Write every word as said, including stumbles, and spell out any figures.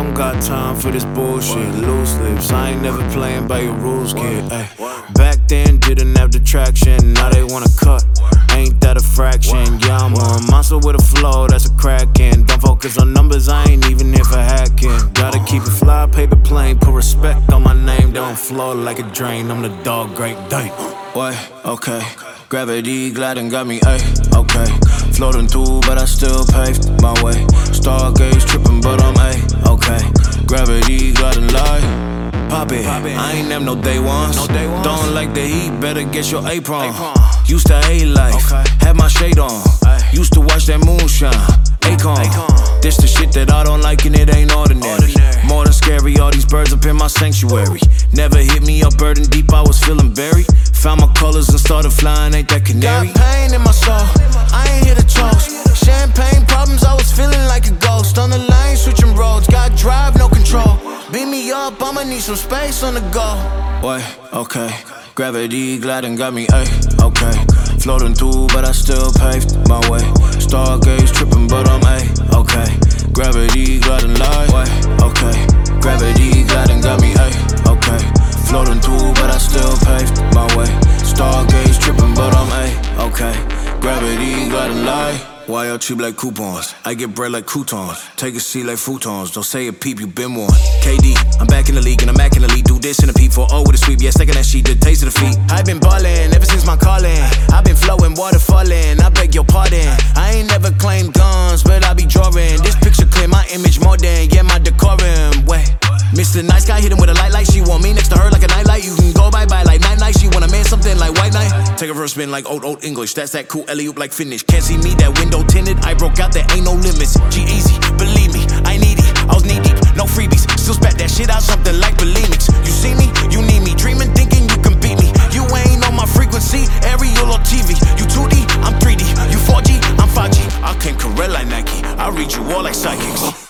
don't got time for this bullshit. Loose lips, I ain't never playing by your rules, kid. Ay. Back then didn't have the traction, now they wanna cut. Ain't that a fraction? Yeah, I'm a monster with a flow, that's a crackin'. Don't focus on numbers, I ain't even here for hacking. Gotta keep it fly, paper plane, put respect on my name. Don't flow like a drain, I'm the dog, Great Dane. Wait, okay. Gravity gliding got me, ayy, okay. Floating through, but I still paved my way. Stargaze tripping, but I'm ayy, okay. Gravity gliding light. Pop it, I ain't never no day ones. Don't like the heat, better get your apron. Used to hate life, had my shade on. Used to watch that moonshine, Akon. This the shit that I don't like and it ain't ordinary. More than scary, all these birds up in my sanctuary. Never hit me up burden deep, I was feeling buried. Found my colors and started flying, ain't that canary? Got pain in my soul, I ain't here to toast. Champagne problems, I was feeling like a ghost. On the lane, switching roads, got drive, no control. Beat me up, I'ma need some space on the go. Wait, okay. Gravity gliding got me, ayy, okay. Floating through, but I still paved my way. Stargaze tripping, but I'm ayy, okay. Gravity gliding light, wait, okay. Gravity gliding got me, ayy, okay. Floating through, but I still paved my way. Stargaze tripping, but I'm ayy, okay. Gravity gliding light. Why y'all cheap like coupons? I get bread like croutons. Take a seat like futons. Don't say a peep, you been one. K D, I'm back in the league and I'm back in the league. Do this in a P four oh with a sweep. Yeah, second that she did taste of the feet. I've been ballin' ever since my calling. I've been flowing, water falling. I beg your pardon. I ain't never claimed guns, but I be drawing. This picture clear my image more than yeah my decorum. Wait, Mister Nice Guy hit him with a light light. She want me next to her like a nightlight. You can go bye bye like night night. She wanna man something like white night. Take a verse spin like old old English. That's that cool alley-oop like finish. Can't see me, that window tinted. I broke out, there ain't no limits. G-Eazy, believe me, I needy. I was knee deep, no freebies. Still spat that shit out, something like bulimics. You see me, you need me. Dreaming, thinking you can beat me. You ain't on my frequency, aerial or T V. You two D, I'm three D. You four G, I'm five G. I came correct like Nike. I read you all like psychics.